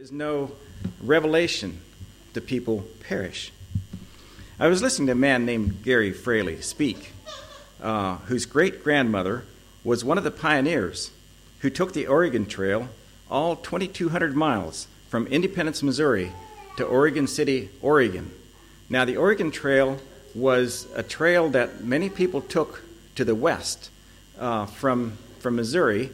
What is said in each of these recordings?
is no revelation, the people perish. I was listening to a man named Gary Fraley speak, whose great-grandmother was one of the pioneers who took the Oregon Trail all 2,200 miles from Independence, Missouri to Oregon City, Oregon. Now, the Oregon Trail was a trail that many people took to the west from Missouri,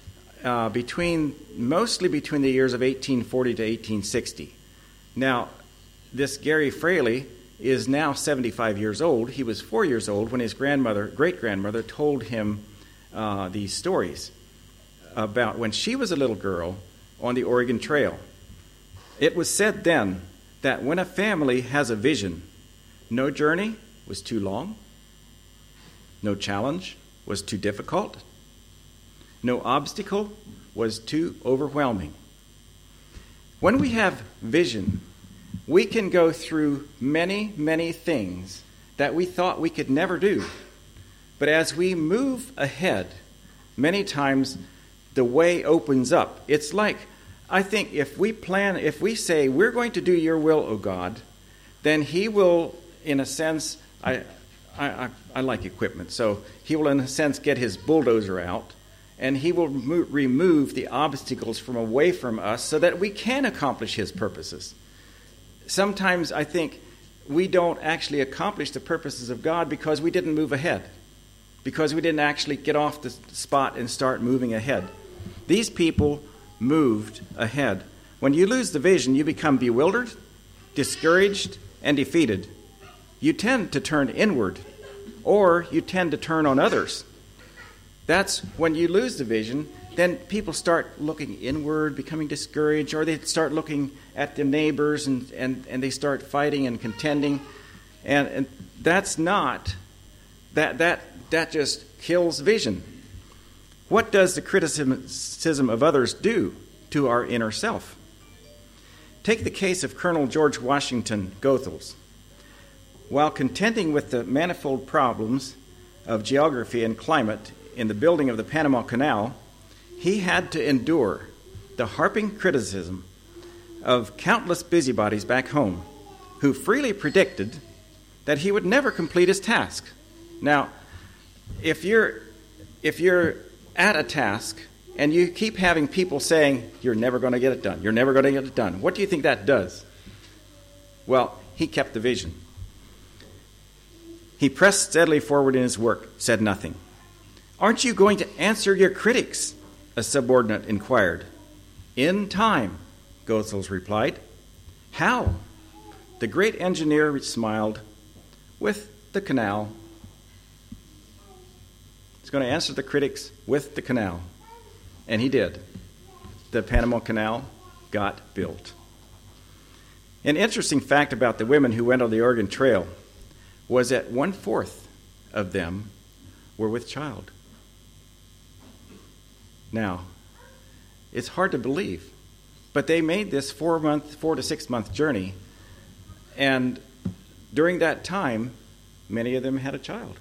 mostly between the years of 1840 to 1860. Now, this Gary Fraley is now 75 years old. He was 4 years old when his great-grandmother told him these stories about when she was a little girl on the Oregon Trail. It was said then that when a family has a vision, no journey was too long, no challenge was too difficult, no obstacle was too overwhelming. When we have vision, we can go through many, many things that we thought we could never do. But as we move ahead, many times the way opens up. It's like, I think if we say, we're going to do your will, O God, then he will, in a sense, I like equipment, so he will, in a sense, get his bulldozer out, and he will remove the obstacles from away from us so that we can accomplish his purposes. Sometimes I think we don't actually accomplish the purposes of God because we didn't move ahead, because we didn't actually get off the spot and start moving ahead. These people moved ahead. When you lose the vision, you become bewildered, discouraged, and defeated. You tend to turn inward, or you tend to turn on others. That's when you lose the vision, then people start looking inward, becoming discouraged, or they start looking at their neighbors and they start fighting and contending. And that's not, that just kills vision. What does the criticism of others do to our inner self? Take the case of Colonel George Washington Goethals. While contending with the manifold problems of geography and climate in the building of the Panama Canal, he had to endure the harping criticism of countless busybodies back home who freely predicted that he would never complete his task. Now, if you're at a task and you keep having people saying, you're never going to get it done, you're never going to get it done, what do you think that does? Well, he kept the vision. He pressed steadily forward in his work, said nothing. Aren't you going to answer your critics? A subordinate inquired. In time, Goethals replied. How? The great engineer smiled. With the canal. He's going to answer the critics with the canal. And he did. The Panama Canal got built. An interesting fact about the women who went on the Oregon Trail was that 1/4 of them were with child. Now, it's hard to believe, but they made this 4 to 6 month journey, and during that time, many of them had a child.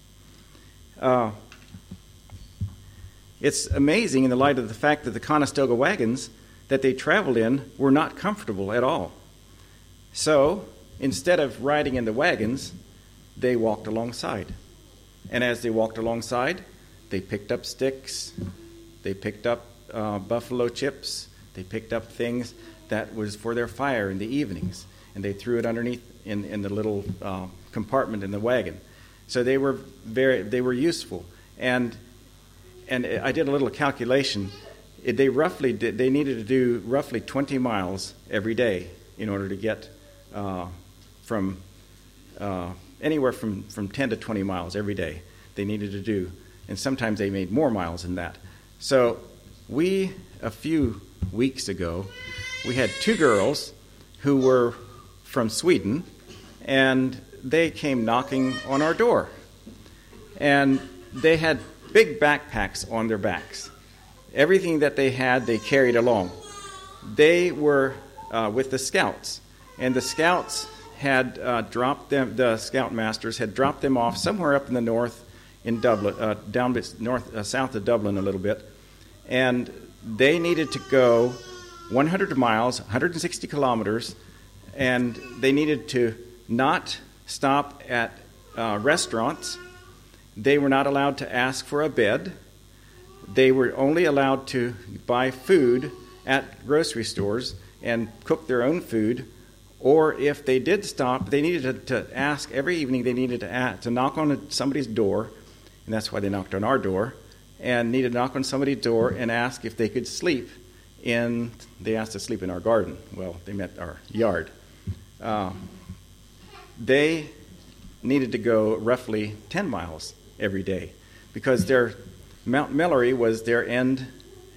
It's amazing in the light of the fact that the Conestoga wagons that they traveled in were not comfortable at all. So, instead of riding in the wagons, they walked alongside. And as they walked alongside, they picked up sticks, they picked up buffalo chips, they picked up things that was for their fire in the evenings, and they threw it underneath in the little compartment in the wagon. So they were useful. And I did a little calculation. They needed to do roughly 20 miles every day in order to get from anywhere from 10 to 20 miles every day they needed to do. And sometimes they made more miles than that. So a few weeks ago, we had 2 girls who were from Sweden, and they came knocking on our door. And they had big backpacks on their backs. Everything that they had, they carried along. They were with the Scouts, and the Scouts had dropped them. The Scoutmasters had dropped them off somewhere up in the north in Dublin, south of Dublin a little bit, and they needed to go 100 miles, 160 kilometers, and they needed to not stop at restaurants. They were not allowed to ask for a bed. They were only allowed to buy food at grocery stores and cook their own food. Or if they did stop, they needed to ask every evening. They needed to knock on somebody's door, and that's why they knocked on our door, and needed to knock on somebody's door and ask if they could sleep in. They asked to sleep in our garden. Well, they meant our yard. They needed to go roughly 10 miles every day because Mount Melleray was their end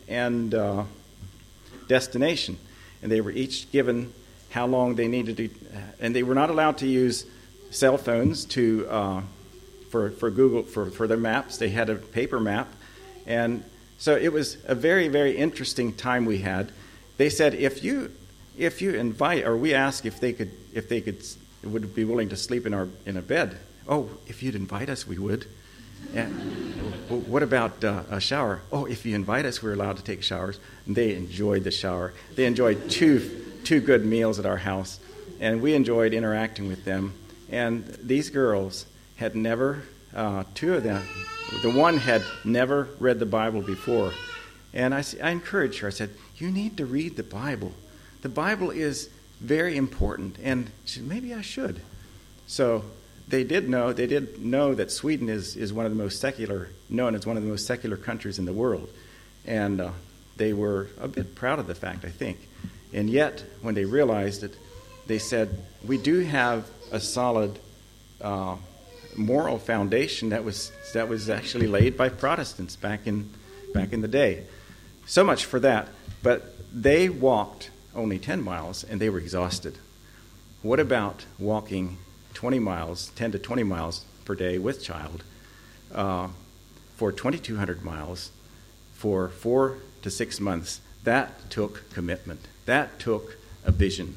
destination, and they were each given how long they needed to, and they were not allowed to use cell phones for Google for their maps. They had a paper map, and so it was a very, very interesting time we had. They said if you invite, or we asked if they would be willing to sleep in a bed. Oh, if you'd invite us, we would. And what about a shower? Oh, if you invite us, we're allowed to take showers. And they enjoyed the shower. They enjoyed two good meals at our house, and we enjoyed interacting with them. And these girls had never, two of them, the one had never read the Bible before. And I encouraged her. I said, you need to read the Bible. The Bible is very important. And she said, maybe I should. So they did know that Sweden is one of the most secular, known as one of the most secular countries in the world. And they were a bit proud of the fact, I think. And yet, when they realized it, they said, we do have a solid moral foundation that was actually laid by Protestants back in the day. So much for that. But they walked only 10 miles, and they were exhausted. What about walking 10 to 20 miles per day with child for 2,200 miles for 4 to 6 months? That took commitment. That took a vision.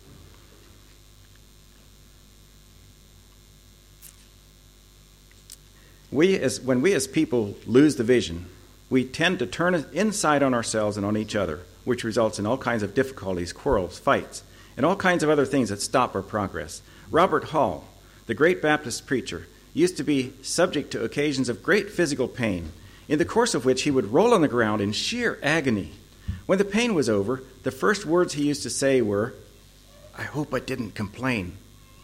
When we as people lose the vision, we tend to turn it inside on ourselves and on each other, which results in all kinds of difficulties, quarrels, fights, and all kinds of other things that stop our progress. Robert Hall, the great Baptist preacher, used to be subject to occasions of great physical pain, in the course of which he would roll on the ground in sheer agony. When the pain was over, the first words he used to say were, I hope I didn't complain.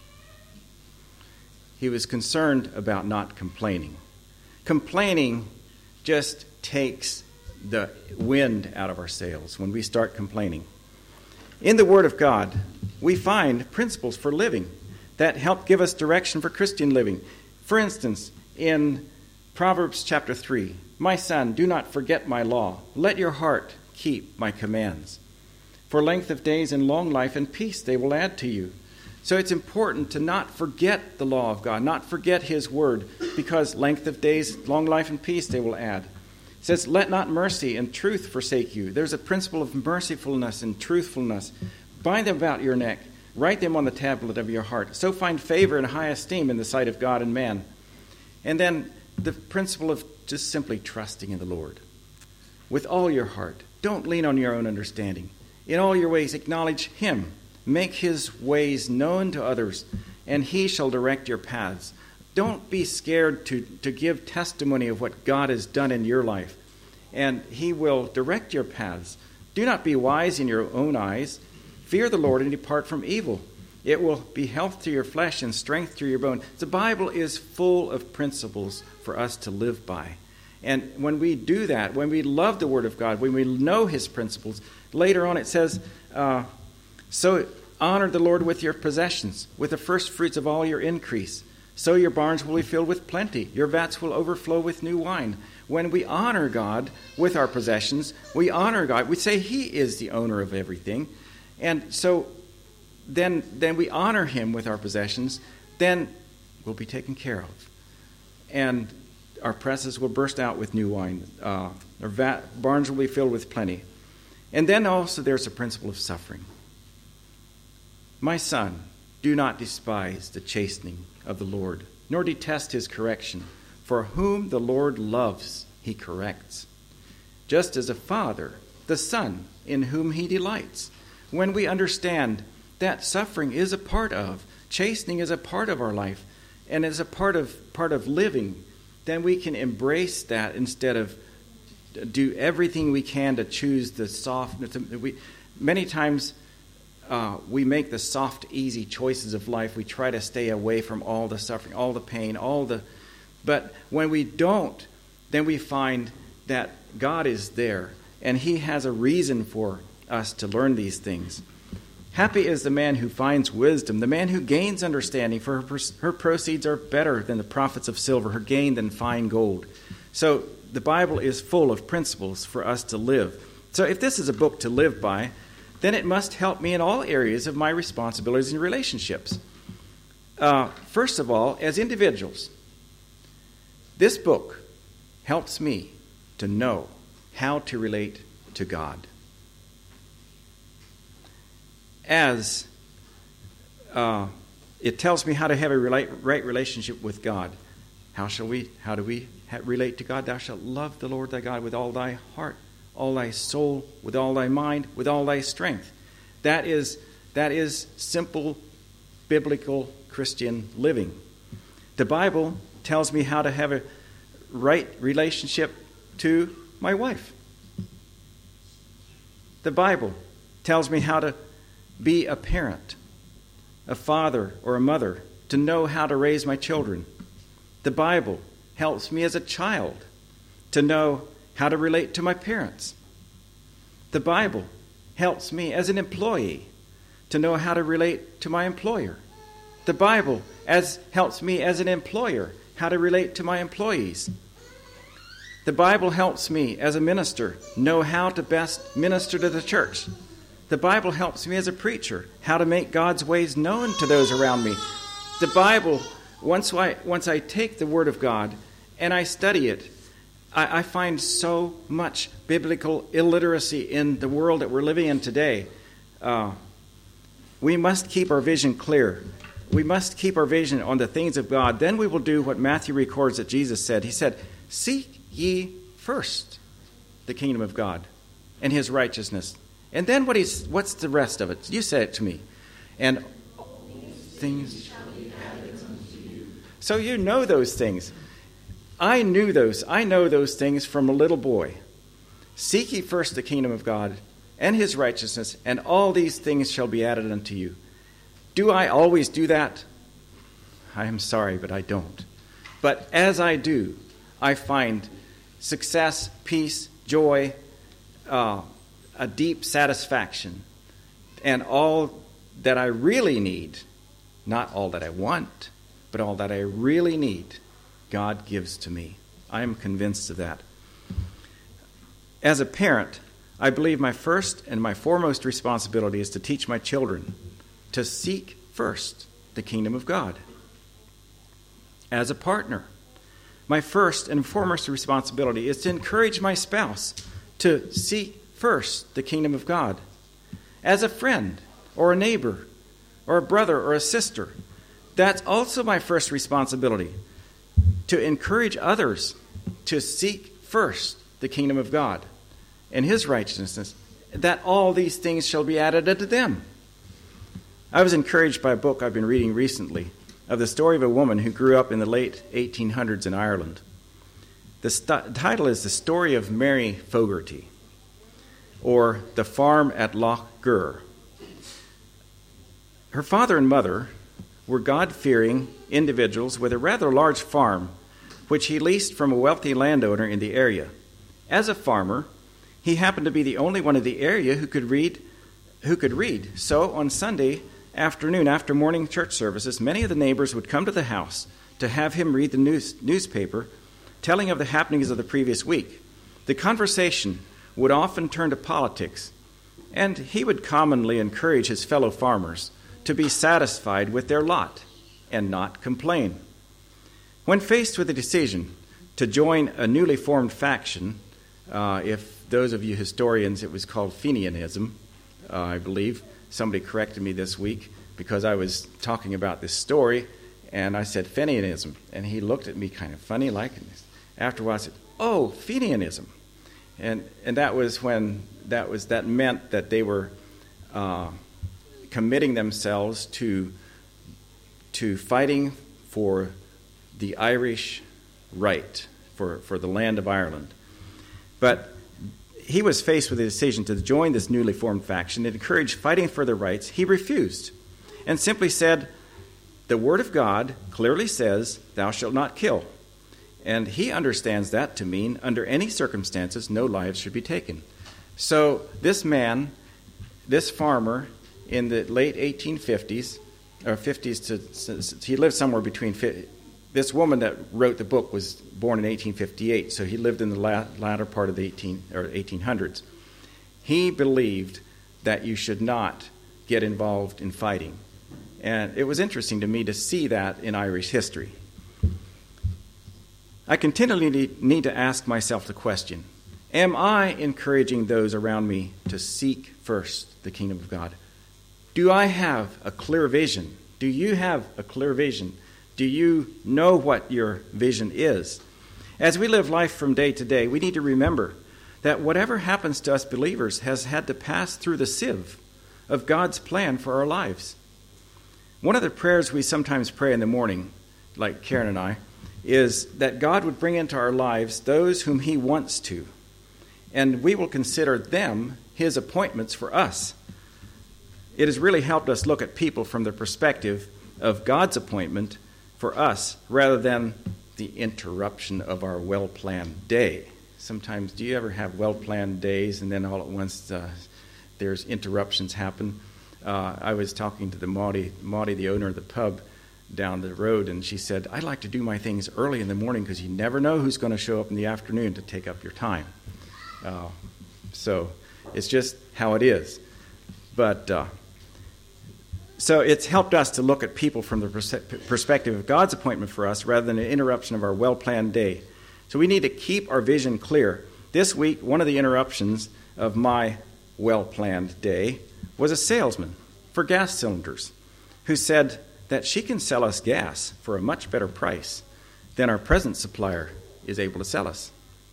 He was concerned about not complaining. Complaining just takes the wind out of our sails when we start complaining. In the Word of God, we find principles for living that help give us direction for Christian living. For instance, in Proverbs chapter 3, my son, do not forget my law. Let your heart keep my commands. For length of days and long life and peace they will add to you. So it's important to not forget the law of God, not forget his word, because length of days, long life, and peace they will add. It says, let not mercy and truth forsake you. There's a principle of mercifulness and truthfulness. Bind them about your neck. Write them on the tablet of your heart. So find favor and high esteem in the sight of God and man. And then the principle of just simply trusting in the Lord. With all your heart. Don't lean on your own understanding. In all your ways acknowledge him. Make his ways known to others, and he shall direct your paths. Don't be scared to give testimony of what God has done in your life, and he will direct your paths. Do not be wise in your own eyes. Fear the Lord and depart from evil. It will be health to your flesh and strength to your bone. The Bible is full of principles for us to live by. And when we do that, when we love the Word of God, when we know his principles, later on it says, so honor the Lord with your possessions, with the first fruits of all your increase. So your barns will be filled with plenty. Your vats will overflow with new wine. When we honor God with our possessions, we honor God. We say he is the owner of everything. And so then we honor him with our possessions. Then we'll be taken care of. And our presses will burst out with new wine. Our barns will be filled with plenty. And then also there's a principle of suffering. My son, do not despise the chastening of the Lord, nor detest his correction. For whom the Lord loves, he corrects. Just as a father the Son in whom he delights. When we understand that suffering is a part of, chastening is a part of our life, and is a part of living, then we can embrace that instead of do everything we can to choose the soft. Many times we make the soft, easy choices of life. We try to stay away from all the suffering, all the pain, but when we don't, then we find that God is there, and he has a reason for us to learn these things. Happy is the man who finds wisdom, the man who gains understanding, for her proceeds are better than the profits of silver, her gain than fine gold. So the Bible is full of principles for us to live. So if this is a book to live by, then it must help me in all areas of my responsibilities and relationships. First of all, as individuals, this book helps me to know how to relate to God. As it tells me how to have a right relationship with God. How do we relate to God? Thou shalt love the Lord thy God with all thy heart, all thy soul, with all thy mind, with all thy strength. That is simple biblical Christian living. The Bible tells me how to have a right relationship to my wife. The Bible tells me how to be a parent, a father or a mother, to know how to raise my children. The Bible helps me as a child to know how to relate to my parents. The Bible helps me as an employee to know how to relate to my employer. The Bible helps me as an employer how to relate to my employees. The Bible helps me as a minister know how to best minister to the church. The Bible helps me as a preacher how to make God's ways known to those around me. The Bible, once I take the Word of God and I study it, I find so much biblical illiteracy in the world that we're living in today. We must keep our vision clear. We must keep our vision on the things of God. Then we will do what Matthew records that Jesus said. He said, "Seek ye first the kingdom of God and his righteousness." And then what's the rest of it? You say it to me. And things shall be added unto you. So you know those things. I knew those. I know those things from a little boy. Seek ye first the kingdom of God and his righteousness, and all these things shall be added unto you. Do I always do that? I am sorry, but I don't. But as I do, I find success, peace, joy, a deep satisfaction, and all that I really need, not all that I want, but all that I really need, God gives to me. I am convinced of that. As a parent, I believe my first and my foremost responsibility is to teach my children to seek first the kingdom of God. As a partner, my first and foremost responsibility is to encourage my spouse to seek first the kingdom of God. As a friend or a neighbor or a brother or a sister, that's also my first responsibility, to encourage others to seek first the kingdom of God and his righteousness, that all these things shall be added unto them. I was encouraged by a book I've been reading recently of the story of a woman who grew up in the late 1800s in Ireland. The title is The Story of Mary Fogarty, or The Farm at Loch Gur. Her father and mother were God-fearing individuals with a rather large farm, which he leased from a wealthy landowner in the area. As a farmer, he happened to be the only one in the area who could read. So on Sunday afternoon, after morning church services, many of the neighbors would come to the house to have him read the newspaper, telling of the happenings of the previous week. The conversation would often turn to politics, and he would commonly encourage his fellow farmers to be satisfied with their lot and not complain. When faced with a decision to join a newly formed faction, if those of you historians, it was called Fenianism, I believe. Somebody corrected me this week because I was talking about this story, and I said Fenianism, and he looked at me kind of funny like, and after a while I said, "Oh, Fenianism." And that meant that they were committing themselves to fighting for the Irish right, for the land of Ireland. But he was faced with a decision to join this newly formed faction that encouraged fighting for their rights. He refused and simply said, the Word of God clearly says, thou shalt not kill. And he understands that to mean, under any circumstances, no lives should be taken. So this man, this farmer, in the late 1850s, or 50s he lived somewhere between, this woman that wrote the book was born in 1858, so he lived in the latter part of the 1800s. He believed that you should not get involved in fighting. And it was interesting to me to see that in Irish history. I continually need to ask myself the question, am I encouraging those around me to seek first the kingdom of God? Do I have a clear vision? Do you have a clear vision? Do you know what your vision is? As we live life from day to day, we need to remember that whatever happens to us believers has had to pass through the sieve of God's plan for our lives. One of the prayers we sometimes pray in the morning, like Karen and I, is that God would bring into our lives those whom He wants to, and we will consider them His appointments for us. It has really helped us look at people from the perspective of God's appointment for us, rather than the interruption of our well-planned day. Sometimes, do you ever have well-planned days, and then all at once there's interruptions happen? I was talking to the Maudie, the owner of the pub down the road, and she said, I like to do my things early in the morning because you never know who's going to show up in the afternoon to take up your time. So it's just how it is. But so it's helped us to look at people from the perspective of God's appointment for us rather than an interruption of our well-planned day. So we need to keep our vision clear. This week, one of the interruptions of my well-planned day was a salesman for gas cylinders who said that she can sell us gas for a much better price than our present supplier is able to sell us.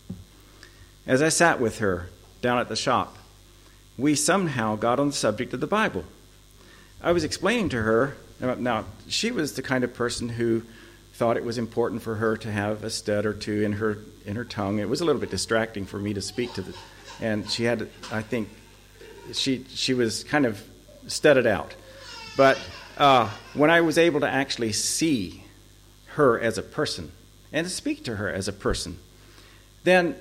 As I sat with her down at the shop, we somehow got on the subject of the Bible. I was explaining to her, now she was the kind of person who thought it was important for her to have a stud or two in her tongue. It was a little bit distracting for me to speak to and she had, I think, she was kind of studded out. But when I was able to actually see her as a person and to speak to her as a person, then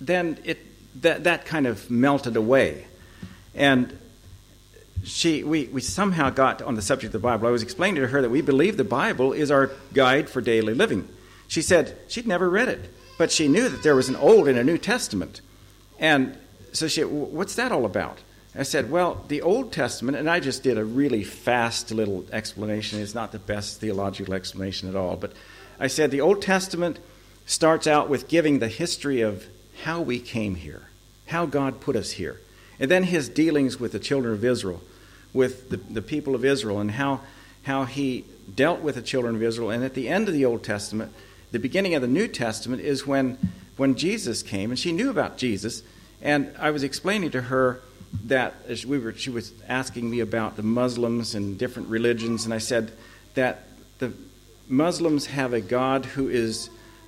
that kind of melted away. And we somehow got on the subject of the Bible. I was explaining to her that we believe the Bible is our guide for daily living. She said she'd never read it, but she knew that there was an Old and a New Testament. And so she said, what's that all about? I said, well, the Old Testament, and I just did a really fast little explanation. It's not the best theological explanation at all. But I said the Old Testament starts out with giving the history of how we came here, how God put us here, and then His dealings with the children of Israel, with the people of Israel, and how He dealt with the children of Israel. And at the end of the Old Testament, the beginning of the New Testament is when Jesus came, and she knew about Jesus. And I was explaining to her that she was asking me about the Muslims and different religions, and I said that the Muslims have a God who is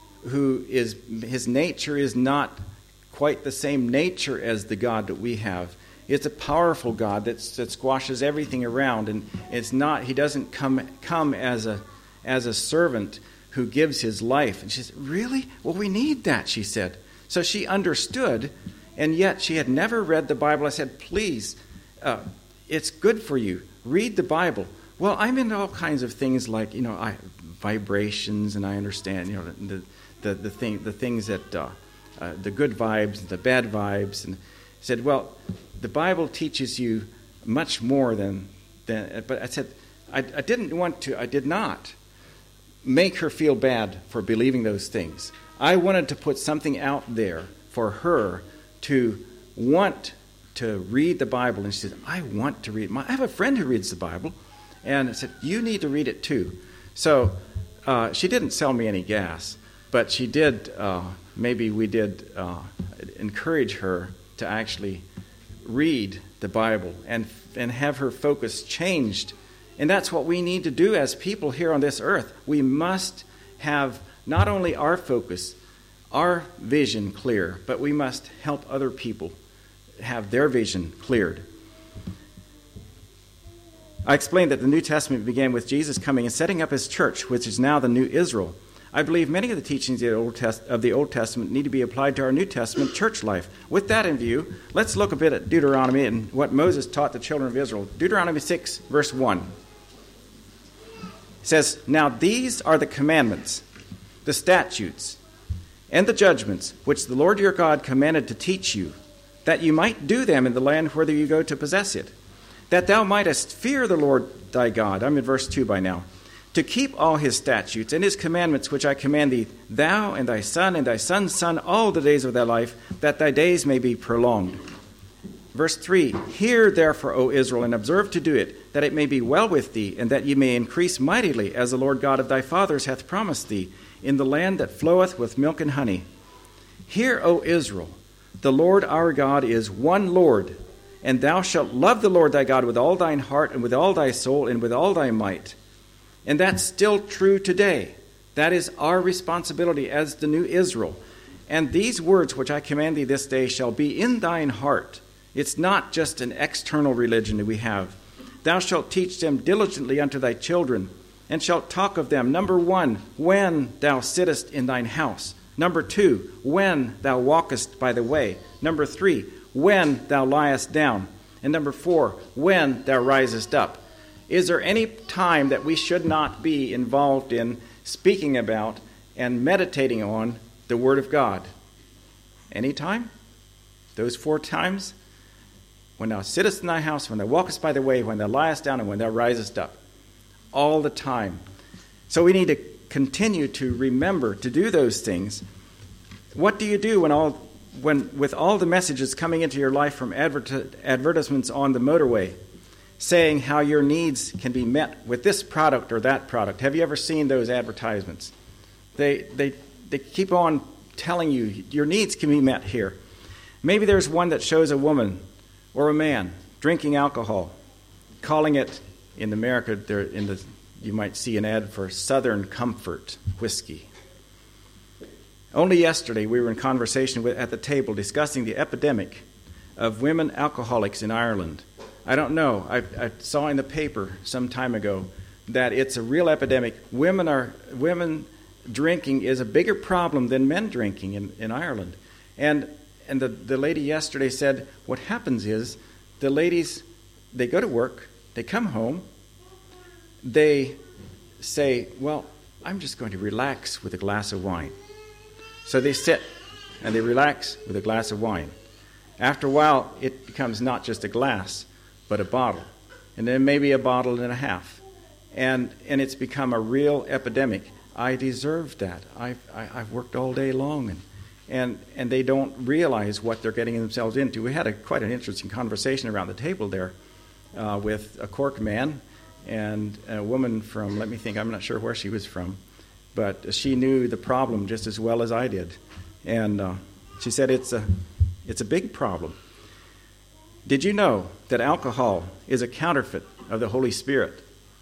his nature is not quite the same nature as the God that we have. It's a powerful God that squashes everything around, and he doesn't come as a servant who gives his life. And she said, really? Well, we need that, she said. So she understood. And yet she had never read the Bible. I said, please, it's good for you. Read the Bible. Well, I'm into all kinds of things like, vibrations, and I understand, the things that, the good vibes and the bad vibes. And I said, well, the Bible teaches you much more than but I said, I did not make her feel bad for believing those things. I wanted to put something out there for her to want to read the Bible. And she said, I want to read. I have a friend who reads the Bible. And I said, you need to read it too. So she didn't sell me any gas. But she did, maybe we did encourage her to actually read the Bible and have her focus changed. And that's what we need to do as people here on this earth. We must have not only our focus, our vision clear, but we must help other people have their vision cleared. I explained that the New Testament began with Jesus coming and setting up his church, which is now the New Israel. I believe many of the teachings of the Old Testament need to be applied to our New Testament church life. With that in view, let's look a bit at Deuteronomy and what Moses taught the children of Israel. Deuteronomy 6, verse 1. It says, "Now these are the commandments, the statutes, and the judgments which the Lord your God commanded to teach you, that you might do them in the land whither you go to possess it, that thou mightest fear the Lord thy God." I'm in verse 2 by now. "To keep all his statutes and his commandments which I command thee, thou and thy son's son, all the days of thy life, that thy days may be prolonged." Verse 3, "Hear therefore, O Israel, and observe to do it, that it may be well with thee, and that ye may increase mightily, as the Lord God of thy fathers hath promised thee, in the land that floweth with milk and honey. Hear, O Israel, the Lord our God is one Lord, and thou shalt love the Lord thy God with all thine heart, and with all thy soul, and with all thy might." And that's still true today. That is our responsibility as the new Israel. "And these words which I command thee this day shall be in thine heart." It's not just an external religion that we have. "Thou shalt teach them diligently unto thy children, and shalt talk of them, number 1, when thou sittest in thine house. Number 2, when thou walkest by the way. Number 3, when thou liest down. And number 4, when thou risest up." Is there any time that we should not be involved in speaking about and meditating on the Word of God? Any time? Those 4 times? "When thou sittest in thy house, when thou walkest by the way, when thou liest down, and when thou risest up." All the time. So we need to continue to remember to do those things. What do you do when with all the messages coming into your life from advertisements on the motorway saying how your needs can be met with this product or that product? Have you ever seen those advertisements? They keep on telling you your needs can be met here. Maybe there's one that shows a woman or a man drinking alcohol, calling it, in America, you might see an ad for Southern Comfort whiskey. Only yesterday, we were in conversation at the table discussing the epidemic of women alcoholics in Ireland. I don't know. I saw in the paper some time ago that it's a real epidemic. Women drinking is a bigger problem than men drinking in Ireland. And the lady yesterday said what happens is the ladies, they go to work, they come home, they say, "Well, I'm just going to relax with a glass of wine." So they sit and they relax with a glass of wine. After a while, it becomes not just a glass, but a bottle. And then maybe a bottle and a half. And it's become a real epidemic. I deserve that. I've worked all day long. And they don't realize what they're getting themselves into. We had quite an interesting conversation around the table there with a Cork man and a woman from, let me think, I'm not sure where she was from, but she knew the problem just as well as I did. And she said it's a big problem. Did you know that alcohol is a counterfeit of the Holy Spirit?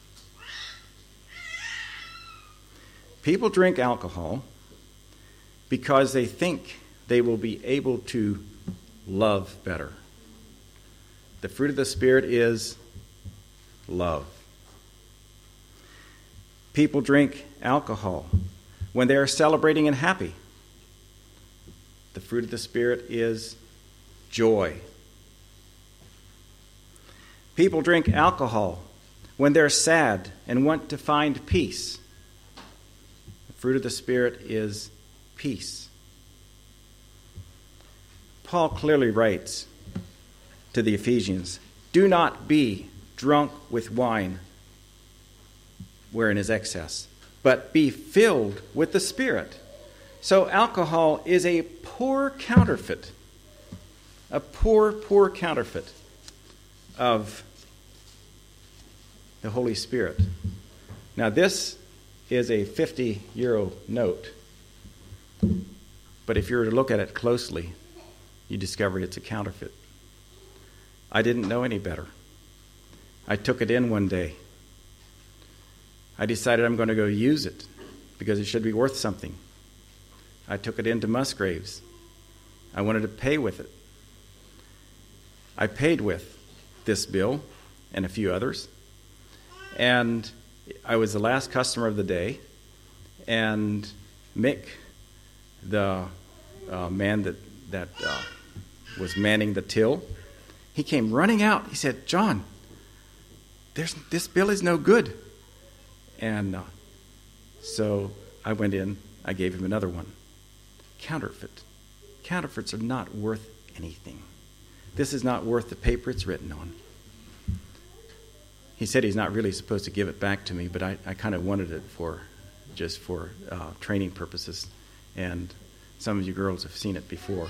People drink alcohol because they think they will be able to love better. The fruit of the Spirit is love. People drink alcohol when they are celebrating and happy. The fruit of the Spirit is joy. People drink alcohol when they're sad and want to find peace. The fruit of the Spirit is peace. Paul clearly writes to the Ephesians, "Do not be drunk with wine, wherein is excess, but be filled with the Spirit." So alcohol is a poor counterfeit, a poor counterfeit of the Holy Spirit. Now this is a €50 note. But if you were to look at it closely, you discover it's a counterfeit. I didn't know any better. I took it in one day. I decided I'm going to go use it because it should be worth something. I took it into Musgraves. I wanted to pay with it. I paid with this bill and a few others. And I was the last customer of the day. And Mick, the man that was manning the till, he came running out. He said, "John, this bill is no good." And so I went in. I gave him another one. Counterfeit. Counterfeits are not worth anything. This is not worth the paper it's written on. He said he's not really supposed to give it back to me, but I kind of wanted it for training purposes. And some of you girls have seen it before.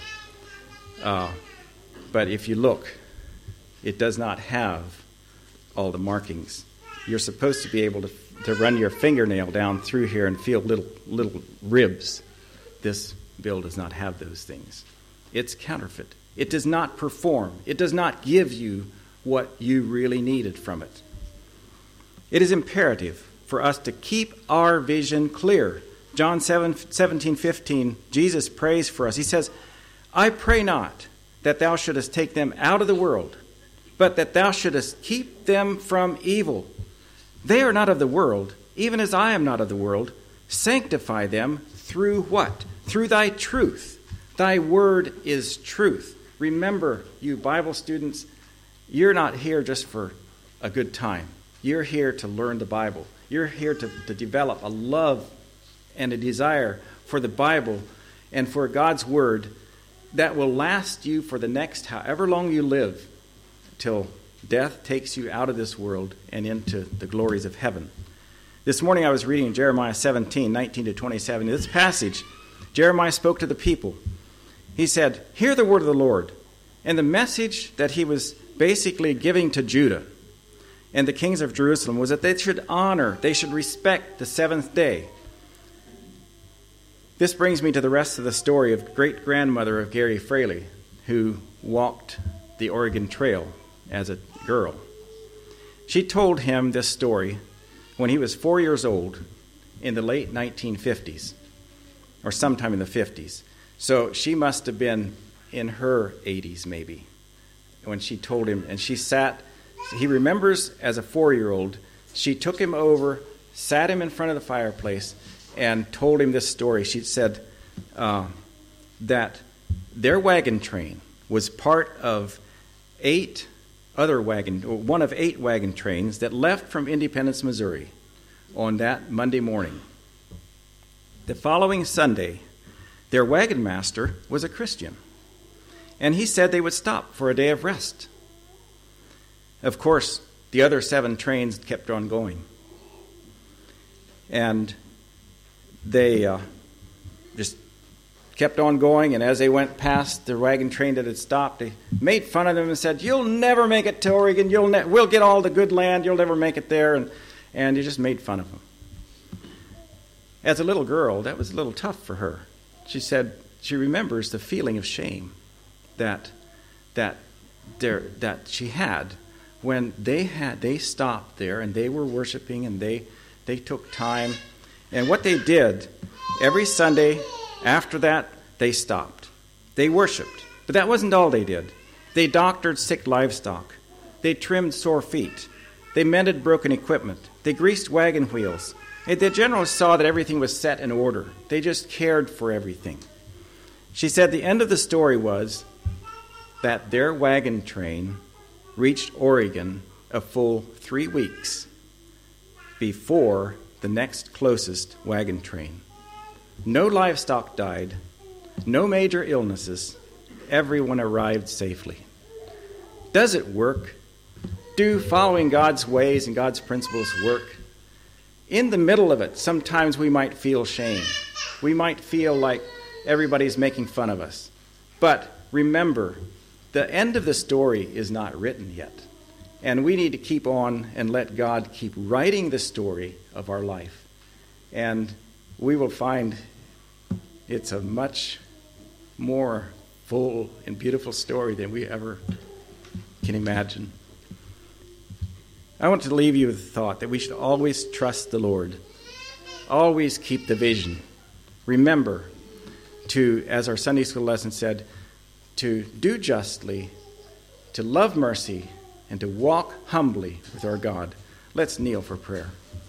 But if you look, it does not have all the markings. You're supposed to be able to run your fingernail down through here and feel little ribs. This bill does not have those things. It's counterfeit. It does not perform. It does not give you what you really needed from it. It is imperative for us to keep our vision clear. John 17:15, Jesus prays for us. He says, "I pray not that thou shouldest take them out of the world, but that thou shouldest keep them from evil. They are not of the world, even as I am not of the world. Sanctify them through" what? "Through thy truth. Thy word is truth." Remember, you Bible students, you're not here just for a good time. You're here to learn the Bible. You're here to develop a love and a desire for the Bible and for God's word that will last you for the next however long you live, till death takes you out of this world and into the glories of heaven. This morning I was reading Jeremiah 17:19-27. In this passage, Jeremiah spoke to the people. He said, "Hear the word of the Lord." And the message that he was basically giving to Judah and the kings of Jerusalem was that they should honor, they should respect the seventh day. This brings me to the rest of the story of great-grandmother of Gary Fraley, who walked the Oregon Trail as a girl. She told him this story when he was 4 years old in the late 1950s, or sometime in the 50s. So she must have been in her 80s maybe when she told him, and she sat, he remembers as a 4-year-old, she took him over, sat him in front of the fireplace, and told him this story. She said that their wagon train was part of one of 8 wagon trains that left from Independence, Missouri on that Monday morning. The following Sunday, their wagon master was a Christian, and he said they would stop for a day of rest. Of course, the other 7 trains kept on going, and they just kept on going, and as they went past the wagon train that had stopped, they made fun of them and said, "You'll never make it to Oregon. We'll get all the good land. You'll never make it there." And they just made fun of them. As a little girl, that was a little tough for her. She said she remembers the feeling of shame that she had when they stopped there and they were worshiping and they took time. And what they did, every Sunday after that, they stopped. They worshiped. But that wasn't all they did. They doctored sick livestock. They trimmed sore feet. They mended broken equipment. They greased wagon wheels. And they generally saw that everything was set in order. They just cared for everything. She said the end of the story was that their wagon train reached Oregon a full 3 weeks before the next closest wagon train. No livestock died, no major illnesses. Everyone arrived safely. Does it work? Do following God's ways and God's principles work? In the middle of it, sometimes we might feel shame. We might feel like everybody's making fun of us. But remember, the end of the story is not written yet. And we need to keep on and let God keep writing the story of our life. And we will find It's a much more full and beautiful story than we ever can imagine. I want to leave you with the thought that we should always trust the Lord. Always keep the vision. Remember to, as our Sunday school lesson said, to do justly, to love mercy, and to walk humbly with our God. Let's kneel for prayer.